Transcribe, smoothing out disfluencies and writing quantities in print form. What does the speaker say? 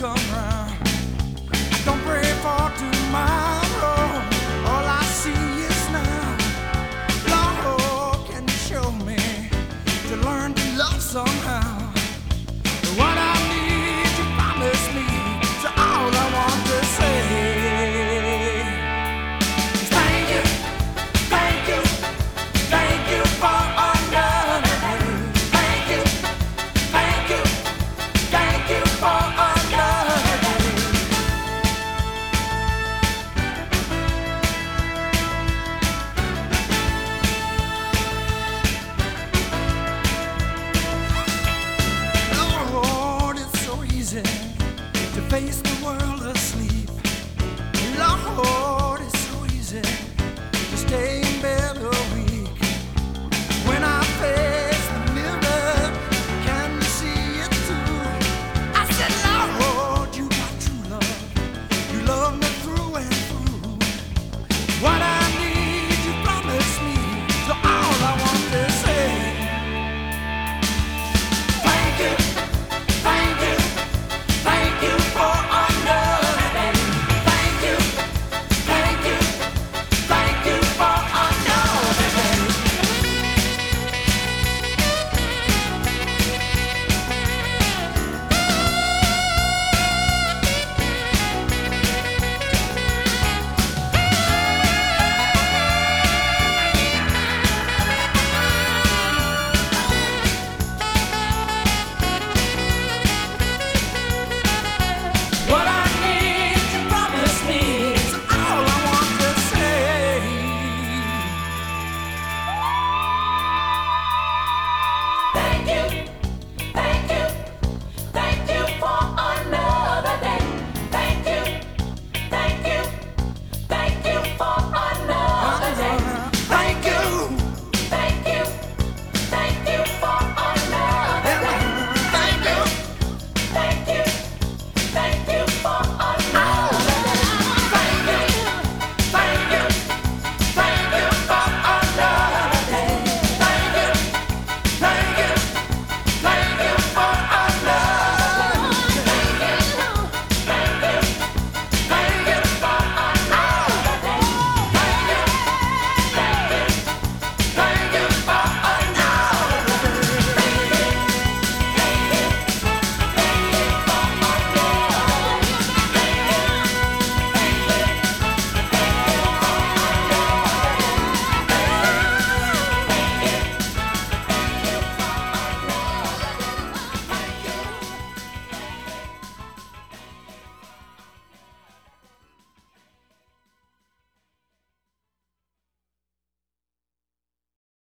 come round. Don't pray for tomorrow. All I see is now. Lord, can you show me to learn to love somehow? What I need, you promise me. So all I want to say is thank you, thank you, thank you for another day. Thank you, thank you, thank you for another day. Lord, it's so easy to face